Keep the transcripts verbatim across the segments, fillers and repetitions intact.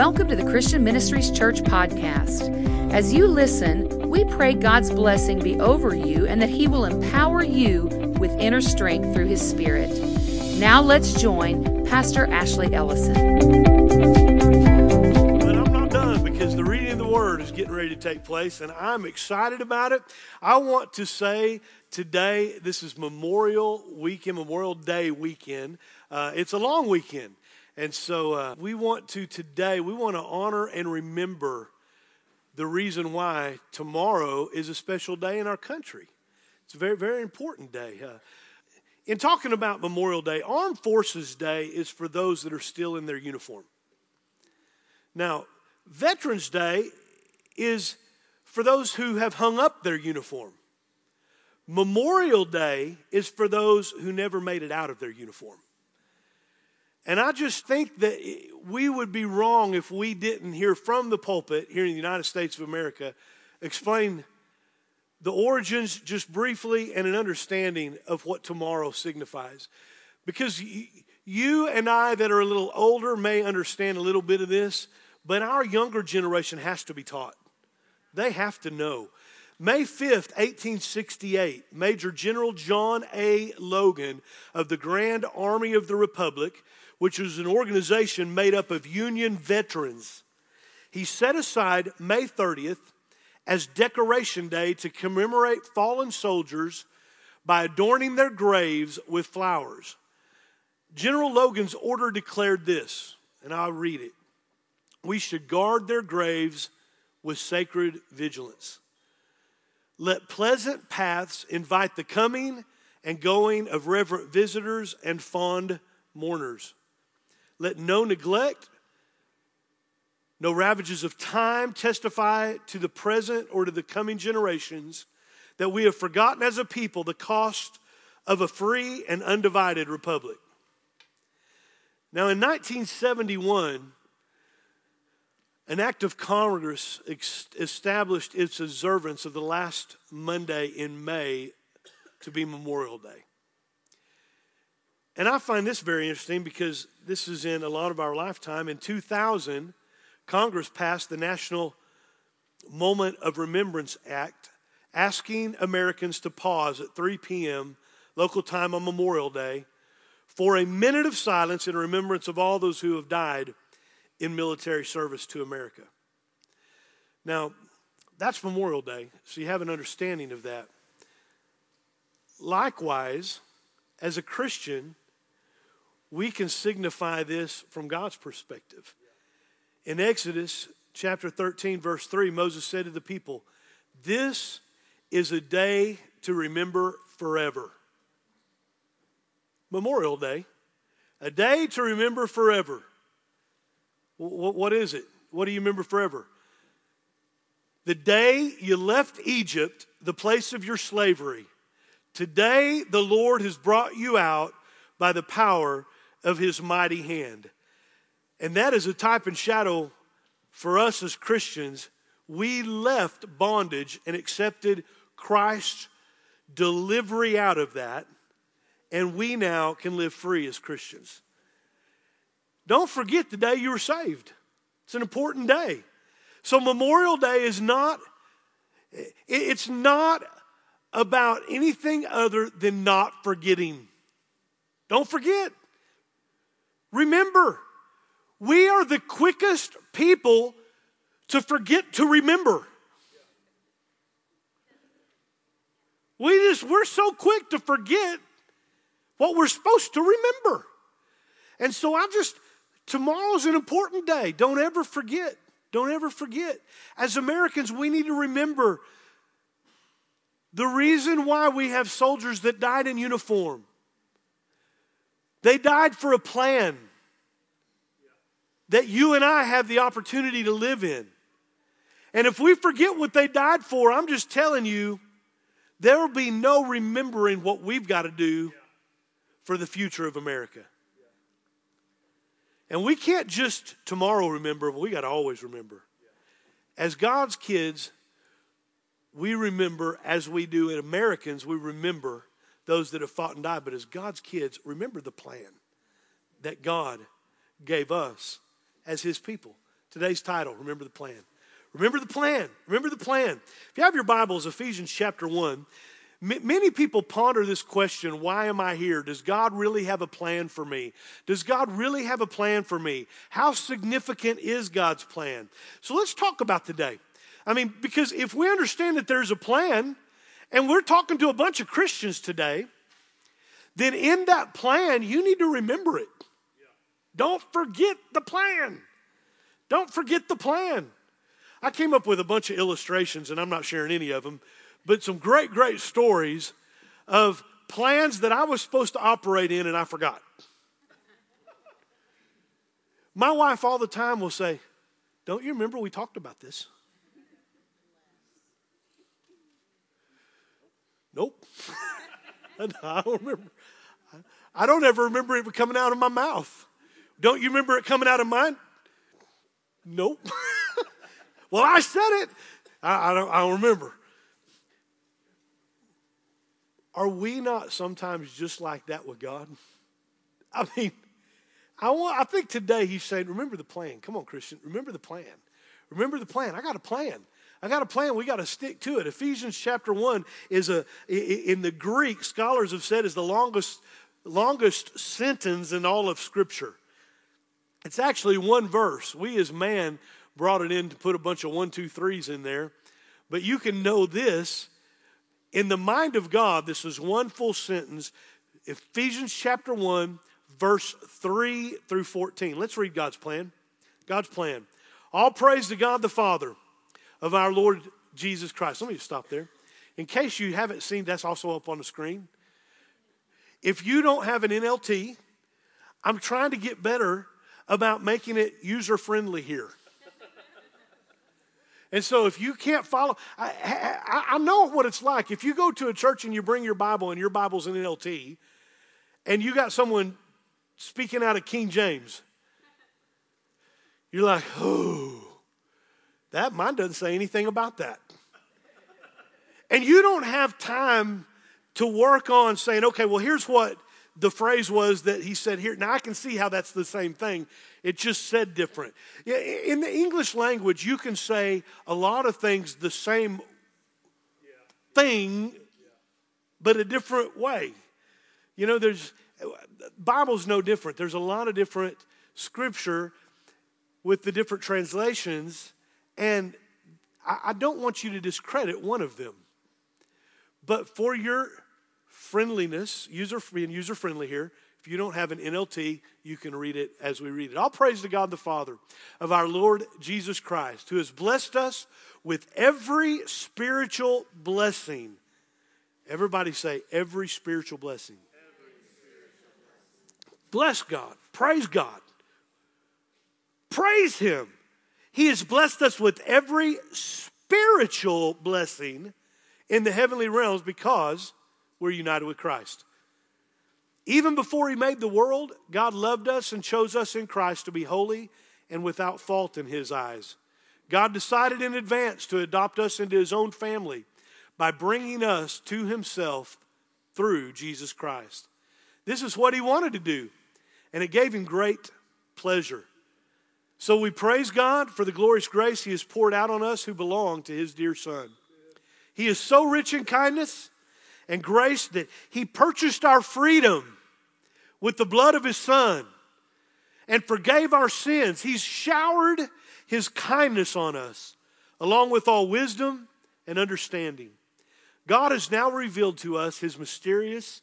Welcome to the Christian Ministries Church podcast. As you listen, we pray God's blessing be over you and that He will empower you with inner strength through His Spirit. Now let's join Pastor Ashley Ellison. But I'm not done because the reading of the Word is getting ready to take place and I'm excited about it. I want to say today, this is Memorial Weekend, Memorial Day weekend. Uh, it's a long weekend. And so uh, we want to today, we want to honor and remember the reason why tomorrow is a special day in our country. It's a very, very important day. Uh, in talking about Memorial Day, Armed Forces Day is for those that are still in their uniform. Now, Veterans Day is for those who have hung up their uniform. Memorial Day is for those who never made it out of their uniform. And I just think that we would be wrong if we didn't hear from the pulpit here in the United States of America explain the origins just briefly and an understanding of what tomorrow signifies. Because you and I that are a little older may understand a little bit of this, but our younger generation has to be taught. They have to know. May fifth, eighteen sixty-eight, Major General John A. Logan of the Grand Army of the Republic, which was an organization made up of Union veterans, he set aside May thirtieth as Decoration Day to commemorate fallen soldiers by adorning their graves with flowers. General Logan's order declared this, and I'll read it. We should guard their graves with sacred vigilance. Let pleasant paths invite the coming and going of reverent visitors and fond mourners. Let no neglect, no ravages of time testify to the present or to the coming generations that we have forgotten as a people the cost of a free and undivided republic. Now in nineteen seventy-one, an act of Congress ex- established its observance of the last Monday in May to be Memorial Day. And I find this very interesting because this is in a lot of our lifetime. In two thousand, Congress passed the National Moment of Remembrance Act, asking Americans to pause at three p.m. local time on Memorial Day for a minute of silence in remembrance of all those who have died in military service to America. Now, that's Memorial Day, so you have an understanding of that. Likewise, as a Christian, we can signify this from God's perspective. In Exodus chapter thirteen, verse three, Moses said to the people, "This is a day to remember forever." Memorial Day, a day to remember forever. What is it? What do you remember forever? The day you left Egypt, the place of your slavery. Today, the Lord has brought you out by the power of His mighty hand. And that is a type and shadow for us as Christians. We left bondage and accepted Christ's delivery out of that, and we now can live free as Christians. Don't forget the day you were saved. It's an important day. So Memorial Day is not, it's not about anything other than not forgetting. Don't forget. Remember. We are the quickest people to forget to remember. We just, we're so quick to forget what we're supposed to remember. And so I just, tomorrow's an important day. Don't ever forget. Don't ever forget. As Americans, we need to remember the reason why we have soldiers that died in uniform. They died for a plan that you and I have the opportunity to live in. And if we forget what they died for, I'm just telling you, there will be no remembering what we've got to do for the future of America. And we can't just tomorrow remember, but we got to always remember. As God's kids, we remember, as we do in Americans, we remember those that have fought and died. But as God's kids, remember the plan that God gave us as His people Today's title, Remember the Plan. Remember the plan. Remember the plan. If you have your Bibles, Ephesians chapter one, m- many people ponder this question, why am I here? Does God really have a plan for me? Does God really have a plan for me? How significant is God's plan? So let's talk about today. I mean, because if we understand that there's a plan, and we're talking to a bunch of Christians today, then in that plan, you need to remember it. Don't forget the plan. Don't forget the plan. I came up with a bunch of illustrations, and I'm not sharing any of them, but some great, great stories of plans that I was supposed to operate in and I forgot. My wife all the time will say, don't you remember we talked about this? Nope. I don't remember. I don't ever remember it coming out of my mouth. Don't you remember it coming out of mine? Nope. Well, I said it. I, I don't. I don't remember. Are we not sometimes just like that with God? I mean, I want. I think today He's saying, "Remember the plan." Come on, Christian. Remember the plan. Remember the plan. I got a plan. I got a plan. We got to stick to it. Ephesians chapter one is a in the Greek. Scholars have said is the longest longest sentence in all of Scripture. It's actually one verse. We as man brought it in to put a bunch of one, two, threes in there. But you can know this. In the mind of God, this is one full sentence. Ephesians chapter one, verse three through fourteen. Let's read God's plan. God's plan. All praise to God the Father of our Lord Jesus Christ. Let me just stop there. In case you haven't seen, that's also up on the screen. If you don't have an N L T, I'm trying to get better about making it user-friendly here. And so if you can't follow, I, I, I know what it's like. If you go to a church and you bring your Bible and your Bible's an N L T, and you got someone speaking out of King James, you're like, oh, that mine doesn't say anything about that. And you don't have time to work on saying, okay, well, here's what the phrase was that he said here. Now, I can see how that's the same thing. It just said different. In the English language, you can say a lot of things the same thing, but a different way. You know, there's, Bible's no different. There's a lot of different scripture with the different translations, and I, I don't want you to discredit one of them. But for your friendliness, user being user friendly here, if you don't have an N L T, you can read it as we read it. All praise to God the Father of our Lord Jesus Christ, who has blessed us with every spiritual blessing. Everybody say, every spiritual blessing. Every spiritual blessing. Bless God. Praise God. Praise Him. He has blessed us with every spiritual blessing in the heavenly realms because we're united with Christ. Even before He made the world, God loved us and chose us in Christ to be holy and without fault in His eyes. God decided in advance to adopt us into His own family by bringing us to Himself through Jesus Christ. This is what He wanted to do, and it gave Him great pleasure. So we praise God for the glorious grace He has poured out on us who belong to His dear Son. He is so rich in kindness and grace that He purchased our freedom with the blood of His Son and forgave our sins. He's showered His kindness on us along with all wisdom and understanding. God has now revealed to us His mysterious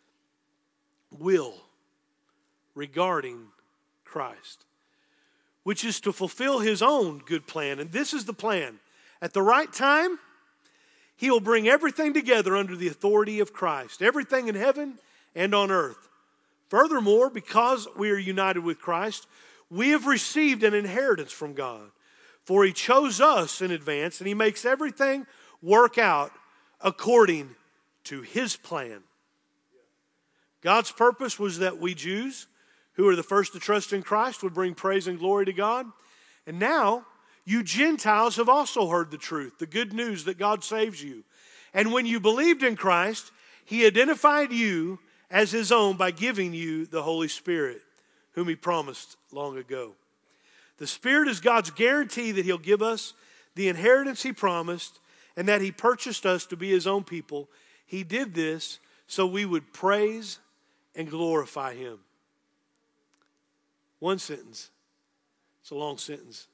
will regarding Christ, which is to fulfill His own good plan. And this is the plan. At the right time, He will bring everything together under the authority of Christ, everything in heaven and on earth. Furthermore, because we are united with Christ, we have received an inheritance from God. For He chose us in advance, and He makes everything work out according to His plan. God's purpose was that we Jews, who are the first to trust in Christ, would bring praise and glory to God. And now, you Gentiles have also heard the truth, the good news that God saves you. And when you believed in Christ, He identified you as His own by giving you the Holy Spirit, whom He promised long ago. The Spirit is God's guarantee that He'll give us the inheritance He promised and that He purchased us to be His own people. He did this so we would praise and glorify Him. One sentence. It's a long sentence.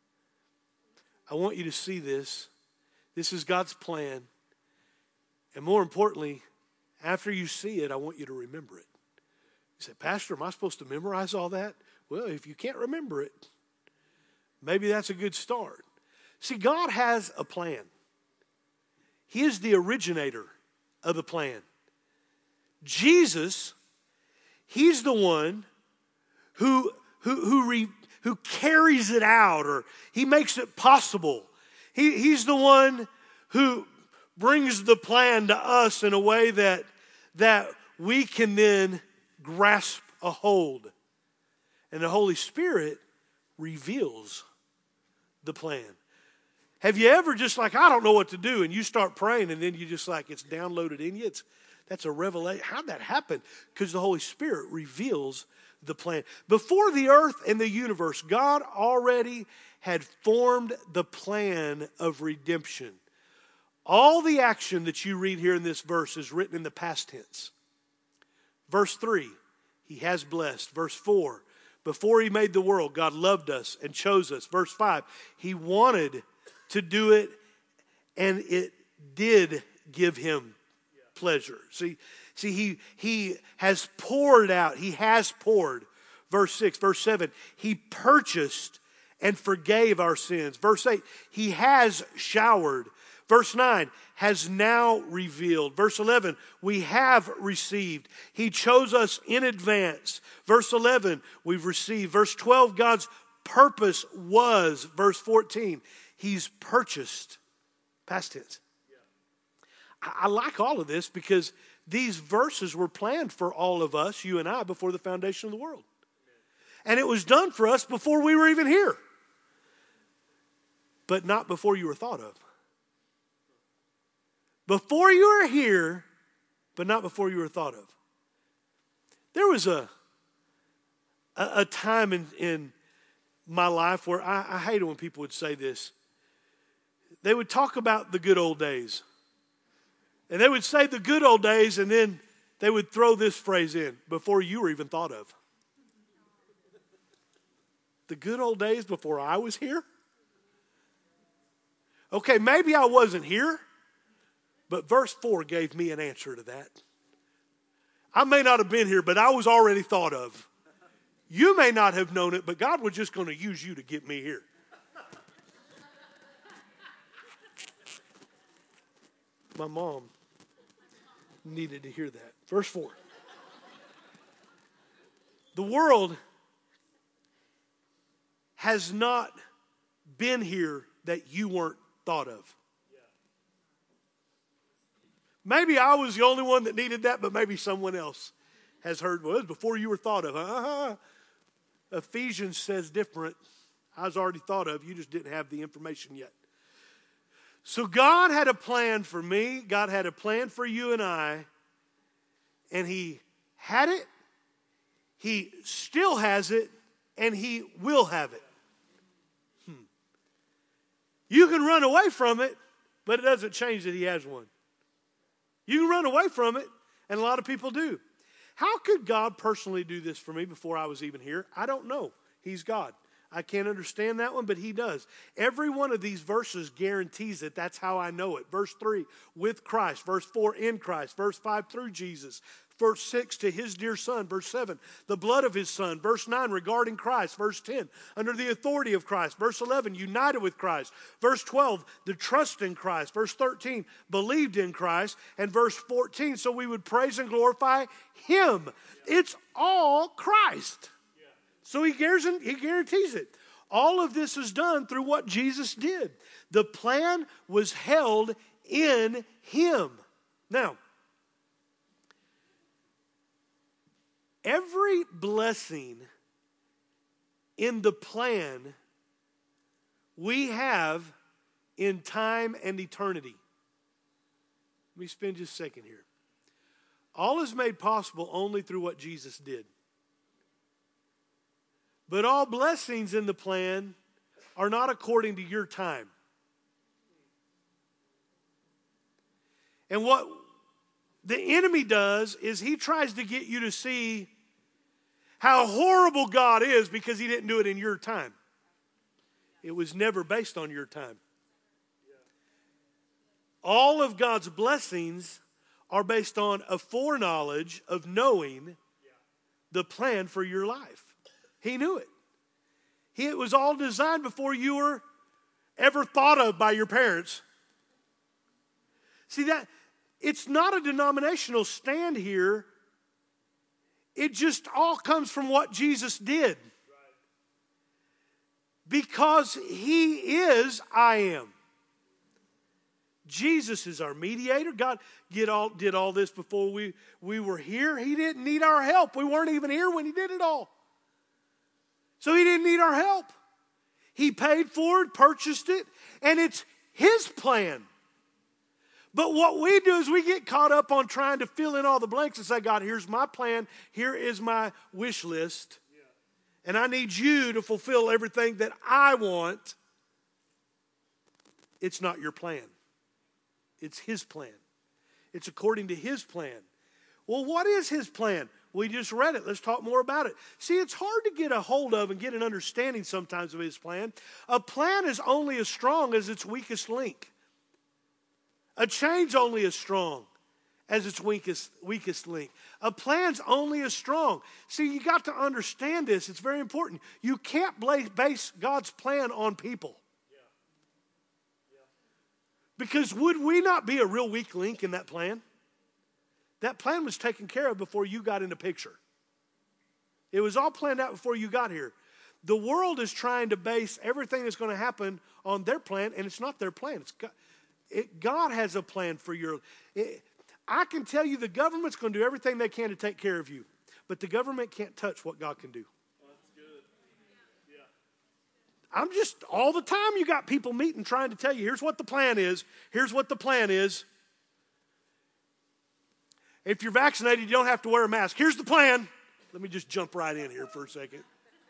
I want you to see this. This is God's plan. And more importantly, after you see it, I want you to remember it. You say, Pastor, am I supposed to memorize all that? Well, if you can't remember it, maybe that's a good start. See, God has a plan. He is the originator of the plan. Jesus, He's the one who, who, who, re, who carries it out, or He makes it possible. He, he's the one who brings the plan to us in a way that, that we can then grasp a hold. And the Holy Spirit reveals the plan. Have you ever just like, I don't know what to do, and you start praying, and then you just like, it's downloaded in you? It's, that's a revelation. How'd that happen? Because the Holy Spirit reveals the plan. Before the earth and the universe, God already had formed the plan of redemption. All the action that you read here in this verse is written in the past tense. Verse three, He has blessed. Verse four, before He made the world, God loved us and chose us. Verse five, He wanted to do it, and it did give Him pleasure. See, see, He, he has poured out. He has poured. Verse six, verse seven, He purchased and forgave our sins. Verse eight, He has showered. Verse nine, has now revealed. Verse eleven, we have received. He chose us in advance. Verse eleven, we've received. Verse twelve, God's purpose was. Verse fourteen, He's purchased. Past tense. I, I like all of this because these verses were planned for all of us, you and I, before the foundation of the world. And it was done for us before we were even here. But not before you were thought of. Before you were here, but not before you were thought of. There was a, a, a time in, in my life where I, I hated when people would say this. They would talk about the good old days. And they would say the good old days, and then they would throw this phrase in, before you were even thought of. The good old days before I was here? Okay, maybe I wasn't here. But verse four gave me an answer to that. I may not have been here, but I was already thought of. You may not have known it, but God was just going to use you to get me here. My mom needed to hear that. Verse four. The world has not been here that you weren't thought of. Maybe I was the only one that needed that, but maybe someone else has heard, well, it was before you were thought of. Uh-huh. Ephesians says different. I was already thought of. You just didn't have the information yet. So God had a plan for me. God had a plan for you and I. And He had it. He still has it. And He will have it. Hmm. You can run away from it, but it doesn't change that He has one. You can run away from it, and a lot of people do. How could God personally do this for me before I was even here? I don't know. He's God. I can't understand that one, but He does. Every one of these verses guarantees it. That's how I know it. Verse three, with Christ. Verse four, in Christ. Verse five, through Jesus. Verse six, to His dear Son. Verse seven, the blood of His Son. Verse nine, regarding Christ. Verse ten, under the authority of Christ. Verse eleven, united with Christ. Verse twelve, the trust in Christ. Verse thirteen, believed in Christ. And verse fourteen, so we would praise and glorify Him. It's all Christ. So he guarantees it. All of this is done through what Jesus did. The plan was held in Him. Now, every blessing in the plan we have in time and eternity. Let me spend just a second here. All is made possible only through what Jesus did. But all blessings in the plan are not according to your time. And what the enemy does is he tries to get you to see how horrible God is because he didn't do it in your time. It was never based on your time. All of God's blessings are based on a foreknowledge of knowing the plan for your life. He knew it. He, it was all designed before you were ever thought of by your parents. See, that it's not a denominational stand here. It just all comes from what Jesus did. Because he is I am. Jesus is our mediator. God did all, did all this before we, we were here. He didn't need our help. We weren't even here when he did it all. So he didn't need our help. He paid for it, purchased it, and it's his plan. But what we do is we get caught up on trying to fill in all the blanks and say, God, here's my plan. Here is my wish list. And I need you to fulfill everything that I want. It's not your plan. It's his plan. It's according to his plan. Well, what is his plan? We just read it. Let's talk more about it. See, it's hard to get a hold of and get an understanding sometimes of his plan. A plan is only as strong as its weakest link. A chain's only as strong as its weakest, weakest link. A plan's only as strong. See, you got to understand this. It's very important. You can't base God's plan on people. Because would we not be a real weak link in that plan? That plan was taken care of before you got in the picture. It was all planned out before you got here. The world is trying to base everything that's going to happen on their plan, and it's not their plan. It's God, it, God has a plan for your... It, I can tell you the government's going to do everything they can to take care of you, but the government can't touch what God can do. That's good. Yeah. I'm just, all the time you got people meeting trying to tell you, here's what the plan is, here's what the plan is. If you're vaccinated, you don't have to wear a mask. Here's the plan. Let me just jump right in here for a second.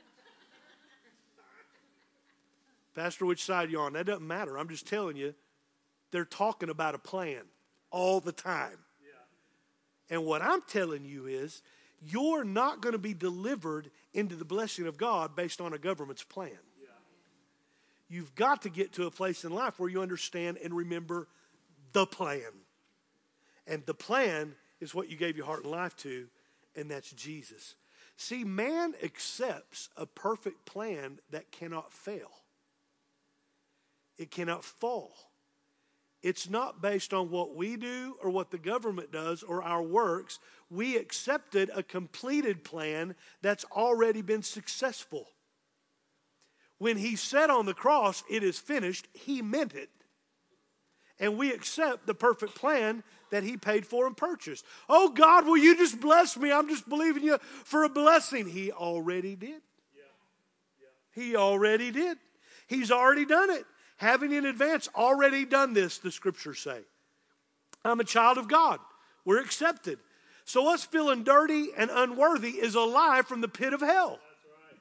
Pastor, which side are you on? That doesn't matter. I'm just telling you, they're talking about a plan all the time. Yeah. And what I'm telling you is, you're not going to be delivered into the blessing of God based on a government's plan. Yeah. You've got to get to a place in life where you understand and remember the plan. And the plan is what you gave your heart and life to, and that's Jesus. See, man accepts a perfect plan that cannot fail. It cannot fall. It's not based on what we do or what the government does or our works. We accepted a completed plan that's already been successful. When he said on the cross, it is finished, he meant it. And we accept the perfect plan that he paid for and purchased. Oh God, will you just bless me? I'm just believing you for a blessing. He already did. Yeah. Yeah. He already did. He's already done it. Having in advance already done this, the scriptures say. I'm a child of God. We're accepted. So us feeling dirty and unworthy is a lie from the pit of hell. That's right.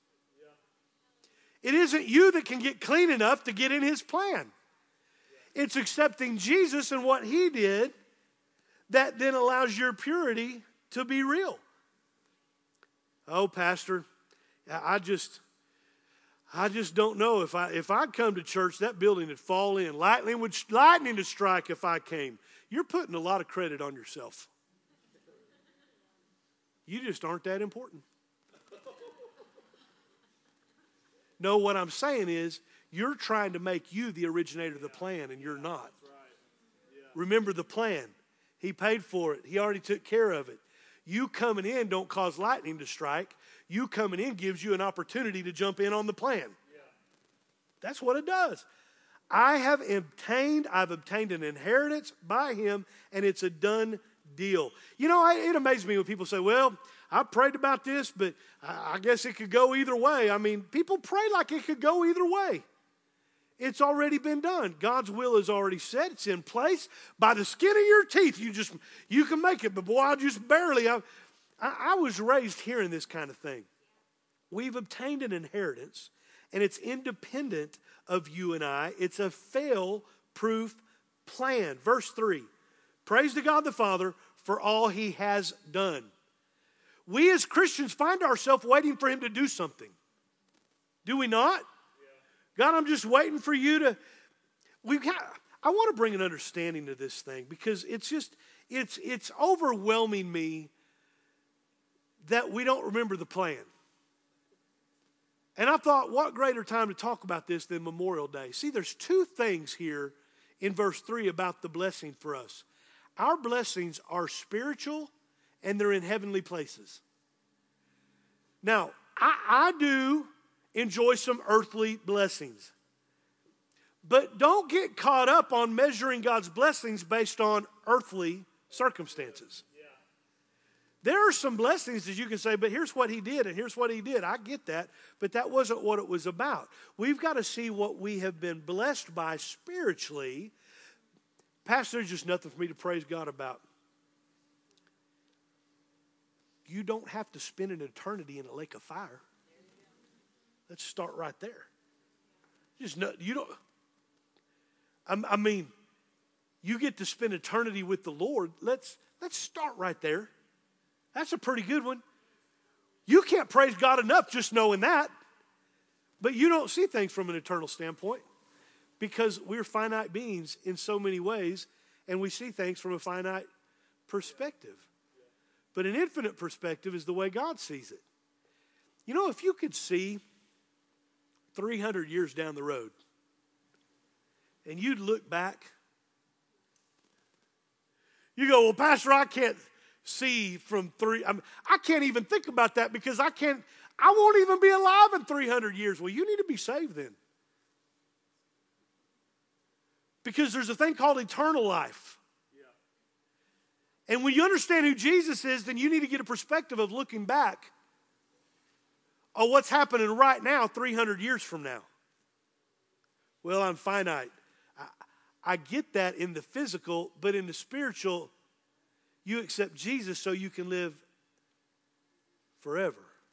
Yeah. It isn't you that can get clean enough to get in his plan. It's accepting Jesus and what he did that then allows your purity to be real. Oh, Pastor, I just, I just don't know if I if I'd come to church, that building would fall in. Lightning would lightning to strike if I came. You're putting a lot of credit on yourself. You just aren't that important. No, what I'm saying is, you're trying to make you the originator of the plan, and you're not. Remember the plan. He paid for it. He already took care of it. You coming in don't cause lightning to strike. You coming in gives you an opportunity to jump in on the plan. That's what it does. I have obtained, I've obtained an inheritance by him, and it's a done deal. You know, it amazes me when people say, well, I prayed about this, but I guess it could go either way. I mean, people pray like it could go either way. It's already been done. God's will is already set. It's in place. By the skin of your teeth, you just you can make it. But boy, I just barely. I, I, I was raised hearing this kind of thing. we've obtained an inheritance, and it's independent of you and I. It's a fail-proof plan. Verse three, praise to God the Father for all he has done. We as Christians find ourselves waiting for him to do something. Do we not? Yeah. God, I'm just waiting for you to... We've got, I want to bring an understanding to this thing because it's just, it's, it's overwhelming me that we don't remember the plan. And I thought, what greater time to talk about this than Memorial Day? See, there's two things here in verse three about the blessing for us. Our blessings are spiritual and they're in heavenly places. Now, I, I do enjoy some earthly blessings. But don't get caught up on measuring God's blessings based on earthly circumstances. There are some blessings that you can say, but here's what he did and here's what he did. I get that, but that wasn't what it was about. We've got to see what we have been blessed by spiritually. Pastor, there's just nothing for me to praise God about. You don't have to spend an eternity in a lake of fire. Let's start right there. Just no, you don't. I, I mean, you get to spend eternity with the Lord. Let's let's start right there. That's a pretty good one. You can't praise God enough just knowing that. But you don't see things from an eternal standpoint because we're finite beings in so many ways, and we see things from a finite perspective. But an infinite perspective is the way God sees it. You know, if you could see three hundred years down the road, and you'd look back, you go, well, Pastor, I can't see from three, I mean, I can't even think about that because I can't, I won't even be alive in three hundred years. Well, you need to be saved then. Because there's a thing called eternal life. Yeah. And when you understand who Jesus is, then you need to get a perspective of looking back on what's happening right now three hundred years from now. Well, I'm finite. I, I get that in the physical, but in the spiritual, you accept Jesus so you can live forever.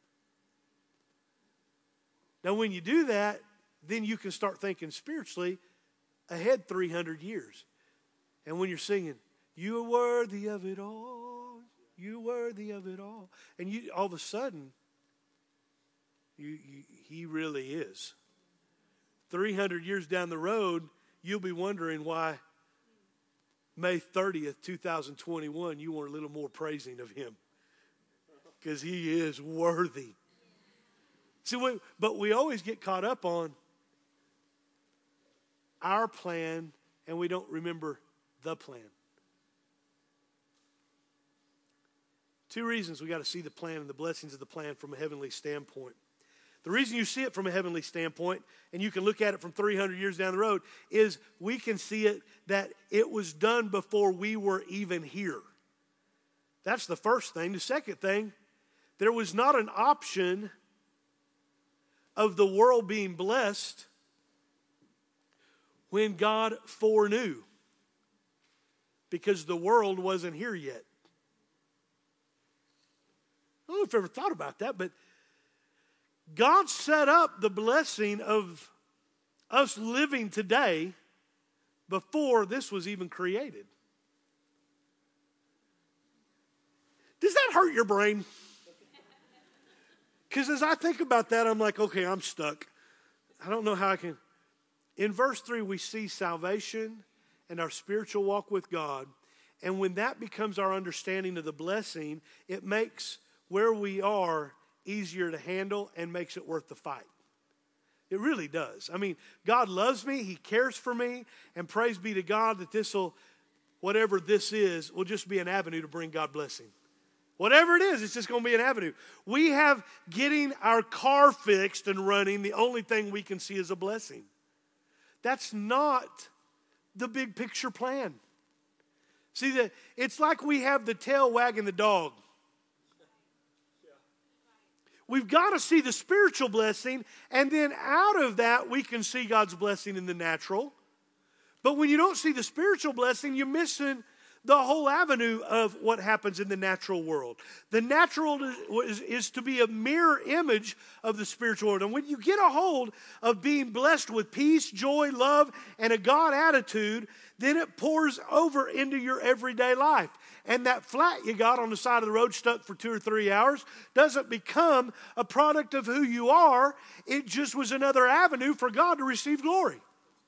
Now, when you do that, then you can start thinking spiritually ahead three hundred years. And when you're singing, you are worthy of it all, you're worthy of it all. And you all of a sudden, you, you, he really is. three hundred years down the road, you'll be wondering why May thirtieth, twenty twenty-one, you were a little more praising of him. Because he is worthy. See, we, but we always get caught up on our plan and we don't remember the plan. Two reasons we got to see the plan and the blessings of the plan from a heavenly standpoint. The reason you see it from a heavenly standpoint, and you can look at it from three hundred years down the road, is we can see it that it was done before we were even here. That's the first thing. The second thing, there was not an option of the world being blessed when God foreknew, because the world wasn't here yet. I don't know if you've ever thought about that, but God set up the blessing of us living today before this was even created. Does that hurt your brain? Because as I think about that, I'm like, okay, I'm stuck. I don't know how I can. In verse three, we see salvation and our spiritual walk with God. And when that becomes our understanding of the blessing, it makes where we are easier to handle and makes it worth the fight. It really does. I mean, God loves me. He cares for me. And praise be to God that this will, whatever this is, will just be an avenue to bring God blessing. Whatever it is, it's just going to be an avenue. We have getting our car fixed and running, the only thing we can see is a blessing. That's not the big picture plan. See, the, it's like we have the tail wagging the dog. We've got to see the spiritual blessing, and then out of that, we can see God's blessing in the natural. But when you don't see the spiritual blessing, you're missing the whole avenue of what happens in the natural world. The natural is, is to be a mirror image of the spiritual world. And when you get a hold of being blessed with peace, joy, love, and a God attitude, then it pours over into your everyday life. And that flat you got on the side of the road stuck for two or three hours doesn't become a product of who you are. It just was another avenue for God to receive glory.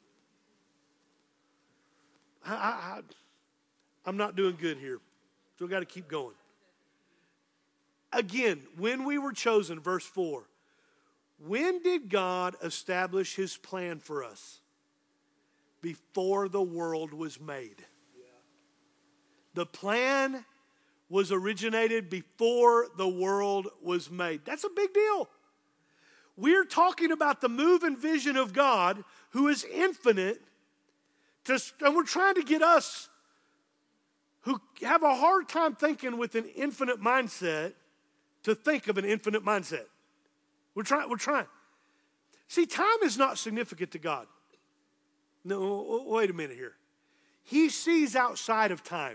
I, I, I'm not doing good here. Still got to keep going. Again, when we were chosen, verse four, when did God establish his plan for us? Before the world was made. The plan was originated before the world was made. That's a big deal. We're talking about the move and vision of God, who is infinite, to, and we're trying to get us who have a hard time thinking with an infinite mindset to think of an infinite mindset. We're trying, we're trying. See, time is not significant to God. No, wait a minute here. He sees outside of time.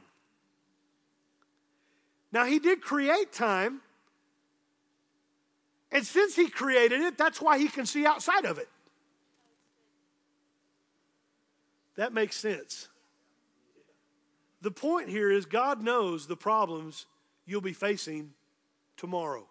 Now, he did create time, and since he created it, that's why he can see outside of it. That makes sense. The point here is God knows the problems you'll be facing tomorrow,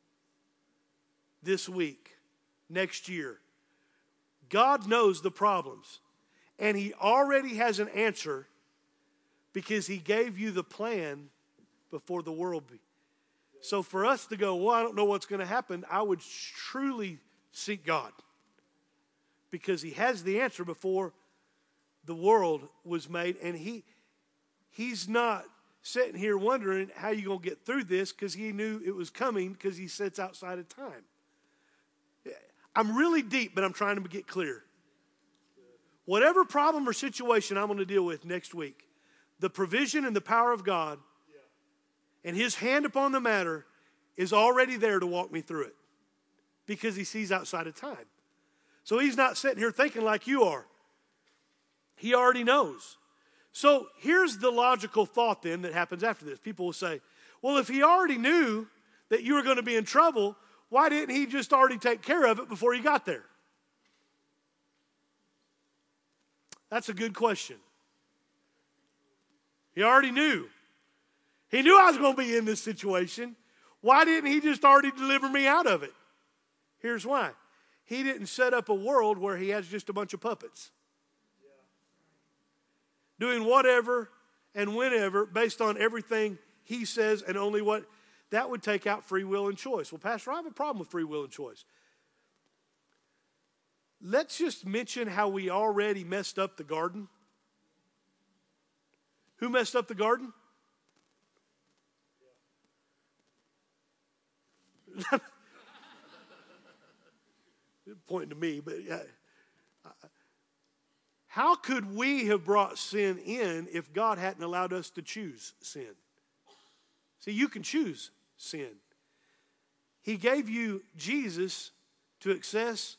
this week, next year. God knows the problems, and he already has an answer because he gave you the plan before the world be. So for us to go, well, I don't know what's going to happen, I would truly seek God because he has the answer before the world was made, and he he's not sitting here wondering how you're going to get through this because he knew it was coming because he sits outside of time. I'm really deep, but I'm trying to get clear. Whatever problem or situation I'm going to deal with next week, the provision and the power of God and his hand upon the matter is already there to walk me through it because he sees outside of time. So he's not sitting here thinking like you are. He already knows. So here's the logical thought then that happens after this. People will say, well, if he already knew that you were going to be in trouble, why didn't he just already take care of it before you got there? That's a good question. He already knew. He knew I was going to be in this situation. Why didn't he just already deliver me out of it? Here's why. He didn't set up a world where he has just a bunch of puppets. Doing whatever and whenever based on everything he says and only what. That would take out free will and choice. Well, Pastor, I have a problem with free will and choice. Let's just mention how we already messed up the garden. Who messed up the garden? Pointing to me, but uh, how could we have brought sin in if God hadn't allowed us to choose sin? See, you can choose sin. He gave you Jesus to access,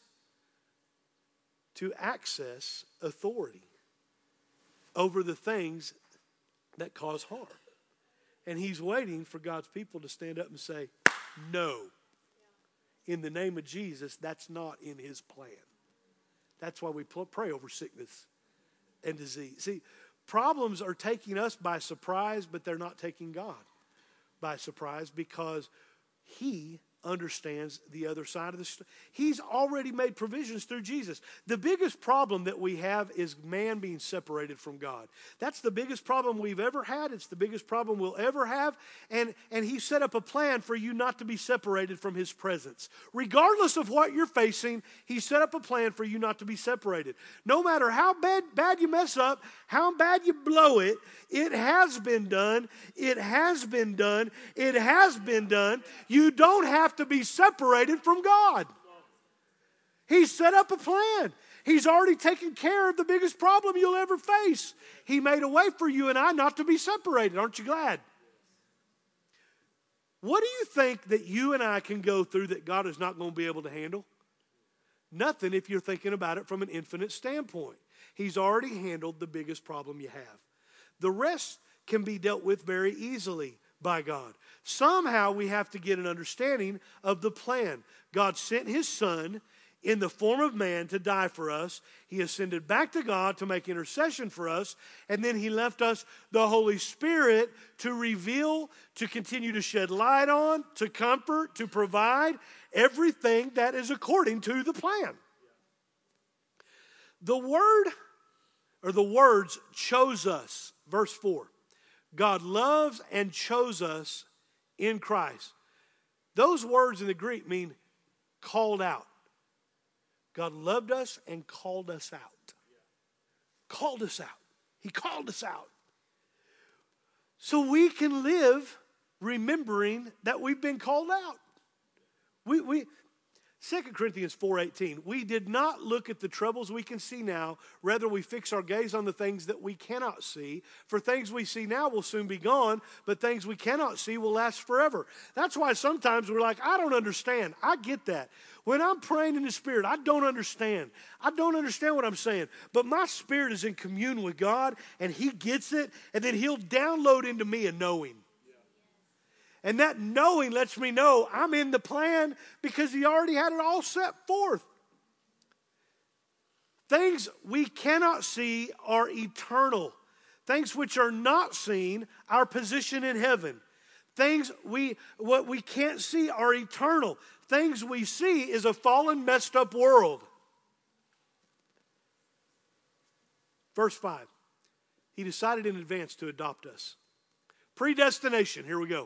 to access authority over the things that cause harm. And he's waiting for God's people to stand up and say, no. In the name of Jesus, that's not in his plan. That's why we pray over sickness and disease. See, problems are taking us by surprise, but they're not taking God by surprise because he understands the other side of the story. He's already made provisions through Jesus. The biggest problem that we have is man being separated from God. That's the biggest problem we've ever had. It's the biggest problem we'll ever have. And, and he set up a plan for you not to be separated from his presence. Regardless of what you're facing, he set up a plan for you not to be separated. No matter how bad, bad you mess up, how bad you blow it, it has been done. It has been done. It has been done. You don't have to be separated from God. He set up a plan. He's already taken care of the biggest problem you'll ever face. He made a way for you and I not to be separated. Aren't you glad? What do you think that you and I can go through that God is not going to be able to handle? Nothing if you're thinking about it from an infinite standpoint. He's already handled the biggest problem you have. The rest can be dealt with very easily by God. Somehow we have to get an understanding of the plan. God sent his Son in the form of man to die for us. He ascended back to God to make intercession for us. And then he left us the Holy Spirit to reveal, to continue to shed light on, to comfort, to provide everything that is according to the plan. The word, or the words, chose us. Verse four. God loves and chose us in Christ. Those words in the Greek mean called out. God loved us and called us out. Called us out. He called us out. So we can live remembering that we've been called out. We, we, Second Corinthians four eighteen, we did not look at the troubles we can see now. Rather, we fix our gaze on the things that we cannot see. For things we see now will soon be gone, but things we cannot see will last forever. That's why sometimes we're like, I don't understand. I get that. When I'm praying in the Spirit, I don't understand. I don't understand what I'm saying. But my spirit is in commune with God, and he gets it, and then he'll download into me a knowing. And that knowing lets me know I'm in the plan because he already had it all set forth. Things we cannot see are eternal. Things which are not seen, our position in heaven. Things we what we can't see are eternal. Things we see is a fallen, messed up world. Verse five. He decided in advance to adopt us. Predestination. Here we go.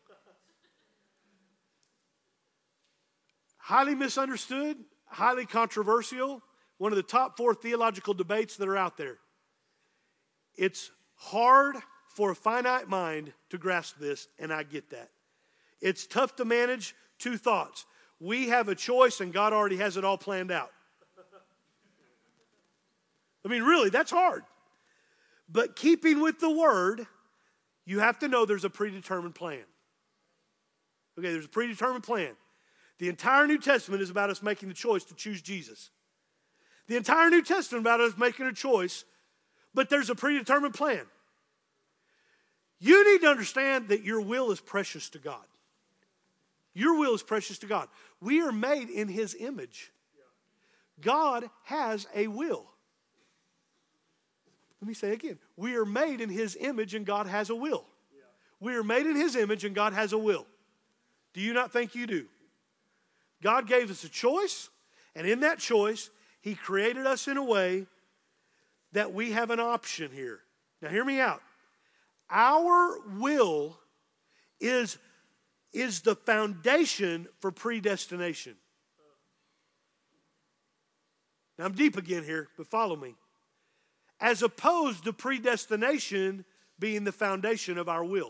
Highly misunderstood, highly controversial, one of the top four theological debates that are out there. It's hard for a finite mind to grasp this, and I get that. It's tough to manage two thoughts. We have a choice, and God already has it all planned out. I mean, really, that's hard. But keeping with the Word, you have to know there's a predetermined plan. Okay, there's a predetermined plan. The entire New Testament is about us making the choice to choose Jesus. The entire New Testament is about us making a choice, but there's a predetermined plan. You need to understand that your will is precious to God. Your will is precious to God. We are made in his image. God has a will. Let me say it again. We are made in his image and God has a will. We are made in his image and God has a will. Do you not think you do? God gave us a choice, and in that choice, he created us in a way that we have an option here. Now, hear me out. Our will is, is the foundation for predestination. Now, I'm deep again here, but follow me. As opposed to predestination being the foundation of our will.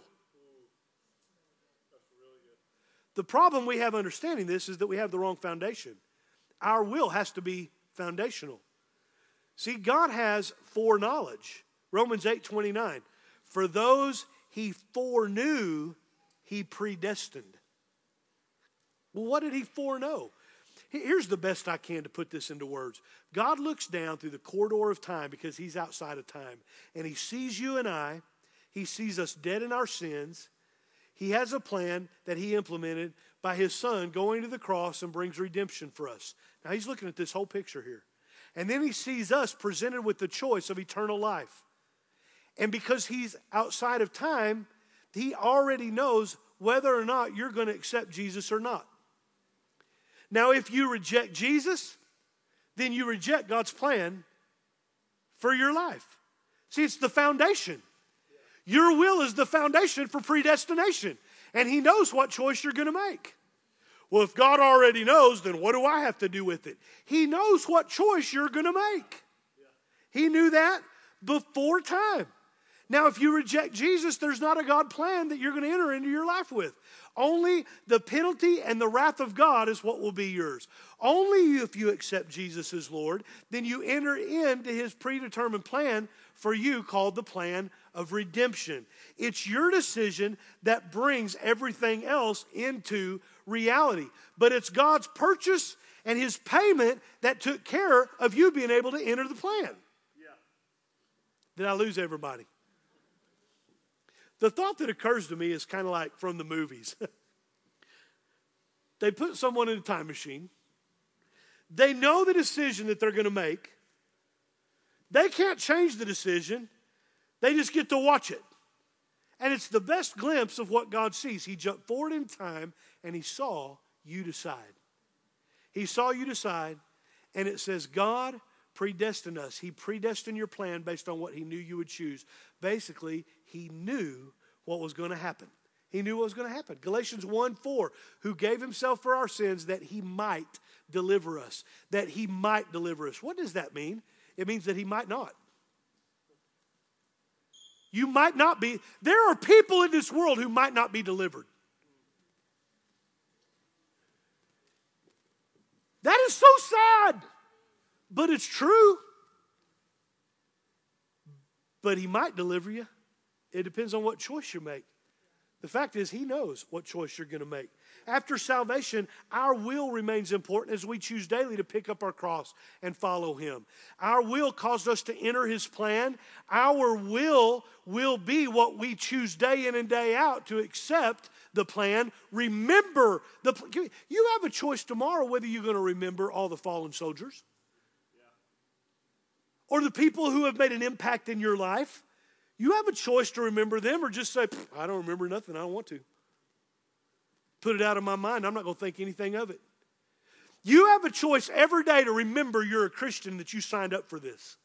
The problem we have understanding this is that we have the wrong foundation. Our will has to be foundational. See, God has foreknowledge. Romans eight twenty-nine. For those he foreknew, he predestined. Well, what did he foreknow? Here's the best I can to put this into words. God looks down through the corridor of time because he's outside of time. And he sees you and I. He sees us dead in our sins. He has a plan that he implemented by his son going to the cross and brings redemption for us. Now he's looking at this whole picture here. And then he sees us presented with the choice of eternal life. And because he's outside of time, he already knows whether or not you're going to accept Jesus or not. Now if you reject Jesus, then you reject God's plan for your life. See, it's the foundation. Your will is the foundation for predestination. And he knows what choice you're going to make. Well, if God already knows, then what do I have to do with it? He knows what choice you're going to make. He knew that before time. Now, if you reject Jesus, there's not a God plan that you're going to enter into your life with. Only the penalty and the wrath of God is what will be yours. Only if you accept Jesus as Lord, then you enter into his predetermined plan for you called the plan of redemption. It's your decision that brings everything else into reality. But it's God's purchase and his payment that took care of you being able to enter the plan. Yeah. Did I lose everybody? The thought that occurs to me is kind of like from the movies. They put someone in a time machine. They know the decision that they're going to make. They can't change the decision. They just get to watch it. And it's the best glimpse of what God sees. He jumped forward in time and he saw you decide. He saw you decide, and it says God predestined us. He predestined your plan based on what he knew you would choose. Basically, he knew what was going to happen. He knew what was going to happen. Galatians one four, who gave himself for our sins that he might deliver us. That he might deliver us. What does that mean? It means that he might not. You might not be. There are people in this world who might not be delivered. That is so sad. But it's true. But he might deliver you. It depends on what choice you make. The fact is, he knows what choice you're going to make. After salvation, our will remains important as we choose daily to pick up our cross and follow him. Our will caused us to enter his plan. Our will will be what we choose day in and day out to accept the plan. Remember, the you have a choice tomorrow whether you're going to remember all the fallen soldiers or the people who have made an impact in your life. You have a choice to remember them or just say, I don't remember nothing, I don't want to. Put it out of my mind, I'm not going to think anything of it. You have a choice every day to remember you're a Christian, that you signed up for this.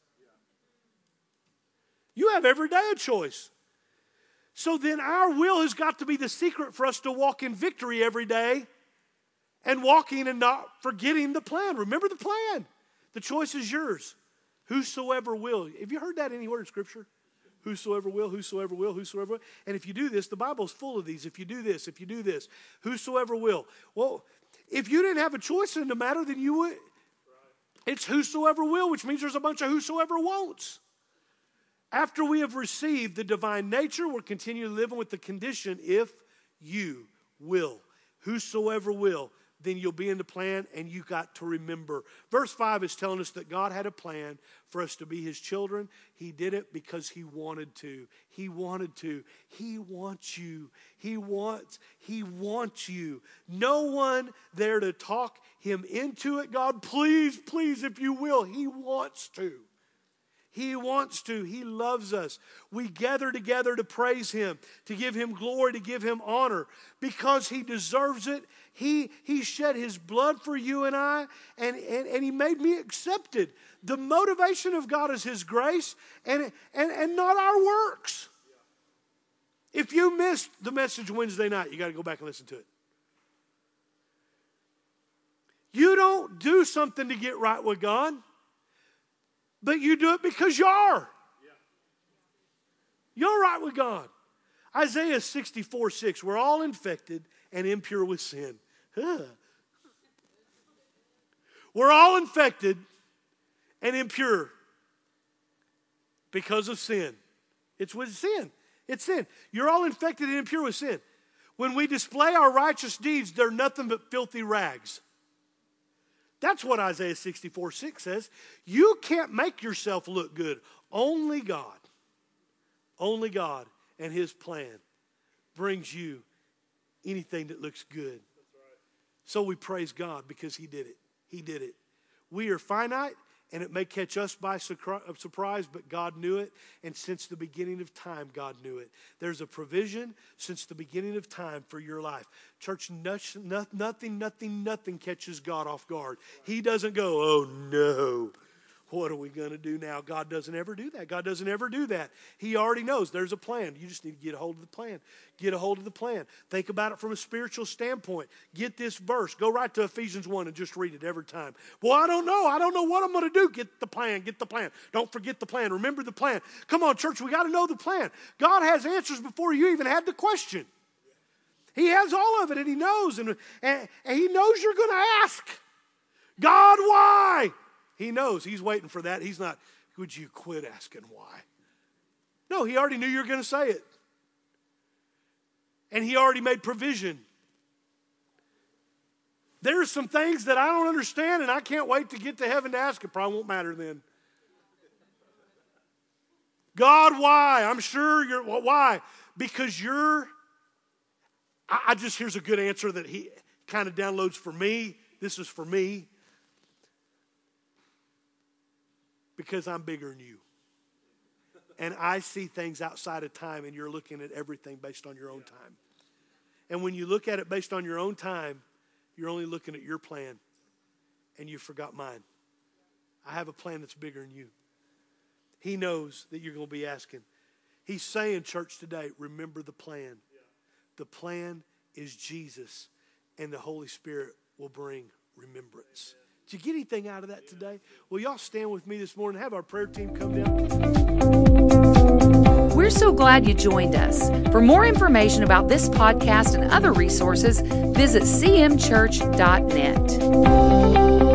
You have every day a choice. So then our will has got to be the secret for us to walk in victory every day and walking and not forgetting the plan. Remember the plan. The choice is yours. Whosoever will. Have you heard that anywhere in Scripture? Whosoever will, whosoever will, whosoever will. And if you do this, the Bible's full of these. If you do this, if you do this, whosoever will. Well, if you didn't have a choice in the matter, then you would. It's whosoever will, which means there's a bunch of whosoever won'ts. After we have received the divine nature, we're continuing living with the condition, if you will. Whosoever will, then you'll be in the plan, and you got to remember. Verse five is telling us that God had a plan for us to be his children. He did it because he wanted to. He wanted to. He wants you. He wants, he wants you. No one there to talk him into it. God, please, please, if you will. He wants to. He wants to. He loves us. We gather together to praise him, to give him glory, to give him honor, because he deserves it. He, he shed his blood for you and I, and, and, and he made me accepted. The motivation of God is his grace and, and, and not our works. If you missed the message Wednesday night, you got to go back and listen to it. You don't do something to get right with God, but you do it because you are. You're right with God. Isaiah sixty-four six, we're all infected and impure with sin. Huh. We're all infected and impure because of sin. It's with sin. It's sin. You're all infected and impure with sin. When we display our righteous deeds, they're nothing but filthy rags. That's what Isaiah sixty-four six says. You can't make yourself look good. Only God, only God and his plan brings you anything that looks good. That's right. So we praise God because he did it. He did it. We are finite, and it may catch us by surprise, but God knew it. And since the beginning of time, God knew it. There's a provision since the beginning of time for your life. Church, nothing, nothing, nothing catches God off guard. He doesn't go, oh no, what are we going to do now? God doesn't ever do that. God doesn't ever do that. He already knows there's a plan. You just need to get a hold of the plan. Get a hold of the plan. Think about it from a spiritual standpoint. Get this verse. Go right to Ephesians one and just read it every time. Well, I don't know. I don't know what I'm going to do. Get the plan. Get the plan. Don't forget the plan. Remember the plan. Come on, church. We got to know the plan. God has answers before you even had the question. He has all of it, and he knows. And, and, and he knows you're going to ask. God, why? He knows. He's waiting for that. He's not, would you quit asking why? No, he already knew you were going to say it. And he already made provision. There's some things that I don't understand, and I can't wait to get to heaven to ask. It probably won't matter then. God, why? I'm sure you're, well, why? Because you're, I, I just, here's a good answer that he kind of downloads for me. This is for me. Because I'm bigger than you. And I see things outside of time, and you're looking at everything based on your own time. And when you look at it based on your own time, you're only looking at your plan, and you forgot mine. I have a plan that's bigger than you. He knows that you're going to be asking. He's saying, church, today, remember the plan. The plan is Jesus, and the Holy Spirit will bring remembrance. Did you get anything out of that today? Will y'all stand with me this morning? Have our prayer team come down. We're so glad you joined us. For more information about this podcast and other resources, visit c m church dot net.